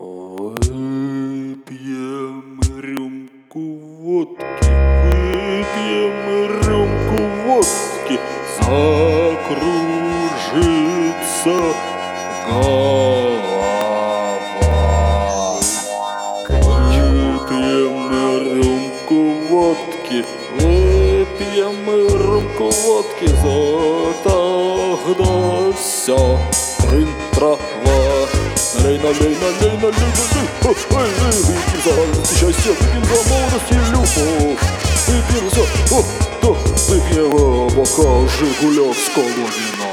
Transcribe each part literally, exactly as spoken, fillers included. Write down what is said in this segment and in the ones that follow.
Выпьем рюмку водки, выпьем рюмку водки, закружится голова. Выпьем рюмку водки, выпьем рюмку водки, за тогда вся трын трава. Налей, налей, налей, налей, налей, ой, выпьем за радость и счастье, выпьем за молодость и любовь, выпьем за, о, да, выпьем бокал жигулевского вина.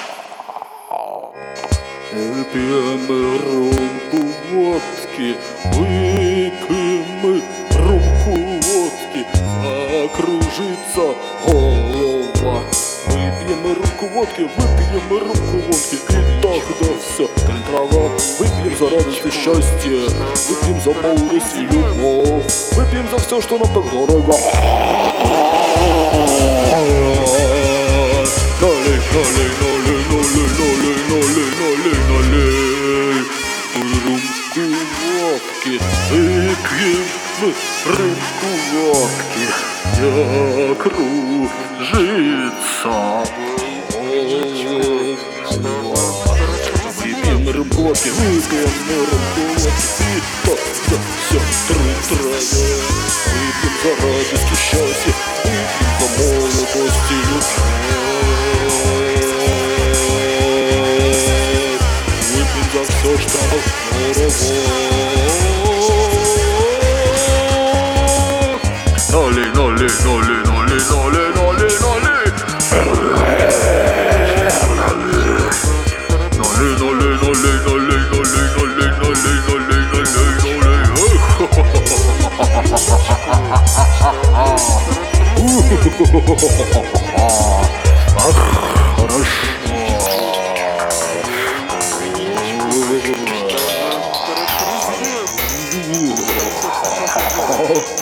Выпьем рюмку водки, выпьем рюмку водки, закружится голова. Выпьем рюмку водки, выпьем рюмку водки, и тогда все, трын трава. Выпьем за радость и счастье, выпьем за молодость и любовь, выпьем за все, что нам так дорого. Налей, налей, налей, налей, налей, налей, налей, налей рюмку водки, выпьем рюмку водки, закружится голова. Выпьем рюмку водки, выпьем рюмку водки, и тогда все трын трава. Выпьем за радость и счастье, выпьем за молодость и любовь, выпьем за все, что здорово. Налей, налей, налей, налей, налей, налей, налей. Налей, налей, налей, налей, налей, налей, налей, налей, налей, налей. Ах, хорошо.